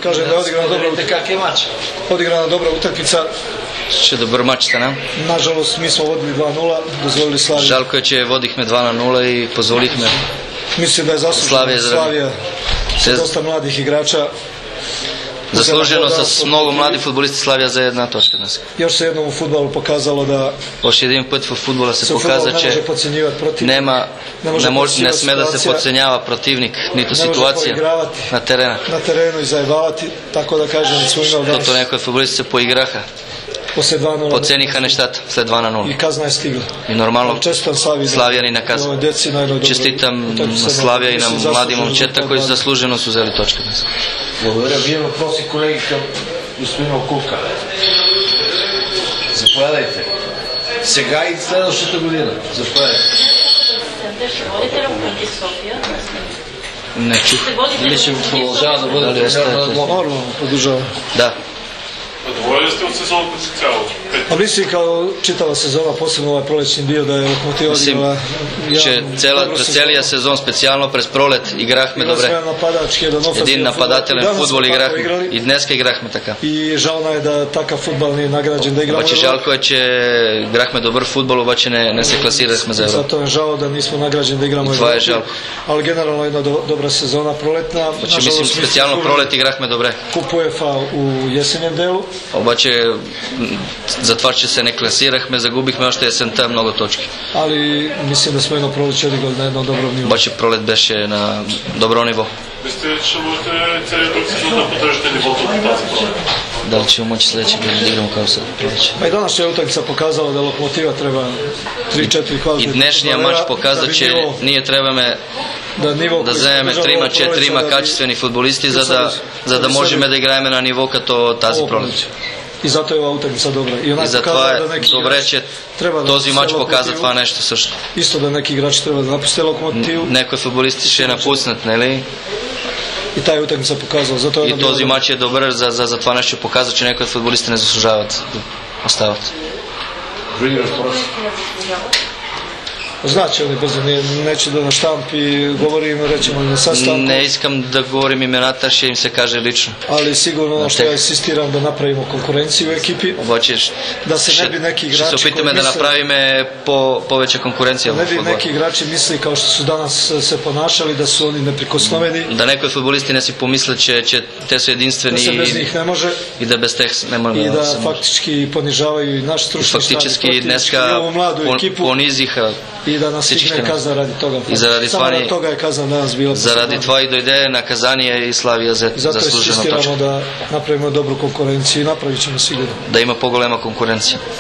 kažem da je odigrana dobra utakmica. Ще добър мач стана. Nažalost, mi smo vodili 2:0, dozvolili Slaviji. Жалко е, че водихме 2:0 и позволихме. Mislim da je zasluženo Slavija sa dosta mladih igrača. Заслужено с много млади футболисти Славия за една точка днес. Još se jednom u fudbalu pokazalo da Още един път в футбола се показа, че не сме да се подценява противник, нито ситуация на терена. Na terenu i zajebavati, tako da kažem, защото някои футболисти се поиграха. Подцениха нещата след 2:0. И казна е стигла. И нормално Славия ни наказа. Честитам на Славия и на млади момчета, които заслужено са взели точка днес. Благодаря. Вие въпроси, колеги, към господин Окулка. Заповядайте. Сега и следващата година. Заповядайте. Не чух. Дали ще продължава да бъде Нормално, продължава. Да. Доволен сте от сезоната си цяло? A mislim kao čitava sezona, posebno ovaj prolećni dio, da je Lokomotiva odigrala че през целия сезон, специално през пролет, играхме добре. Един нападателен футбол играхме. И днес играхме така. И жално е да така футбол не е награđен, да игрamo. Обаче жалко е, че играхме добър футбол, обаче не се класирахме за Европа. Zato je žao da nismo nagrađeni da igramo. Това е жалко. Ali generalno jedna dobra sezona proletna. Обаче mislim специално пролет играхме добре. Kup UEFA u jesenjem delu. Обаче за това, че се не класирахме, загубихме още есента много точки. Ali mislim da smo jedno proleće odigrali na jednom dobrom nivou. Обаче пролет беше на добро ниво. Мислите, че можете целият друг сезон да поддържате нивото от тази пролет? Да, че моći sljedeće godine da igramo kao sad proljeće. Pa i današnja utakmica pokazala da Lokomotiva treba 3-4 kvalitetnih. И днешния матч показа, че ние трябваме да вземем 3-4 качествени футболисти, за да можем да играем на ниво като тази пролет. И zato je ova utakmica dobra. И затова е добре, че този матч показа това нещо също. Isto da neki igrači treba da napuste Lokomotivu. Някои футболисти ще напуснат, нали? И тая utakmica показва. И този матч е добър за това нещо показва, че някои футболисти не заслужават да остават. Други въпроси? Znači oni brzo, neće da na štampi govorim, rećemo na sastanku. Не искам да говорим имената, ще им се каже лично. Ali sigurno ono što ja insistiram da napravimo konkurenciju u ekipi. Обаче da se ne bi neki igrači ще се опитаме да направим повече конкуренция в футбола. Ne bi neki igrači misli kao što su danas se ponašali da su oni neprikosnoveni. Да някои футболисти не си помислят, че те са единствени и да без тях не може и da faktički ponižavaju i naš stručni štab. Фактически днеска понизиха и да нас стигне казна ради toga. И заради това Само toga je kazna danas bila. Заради това и дойде наказание и Славия за заслужена точка. Zato insistiramo da napravimo dobru konkurenciju i napravit ćemo sigurno. Да има по-голема конкуренция.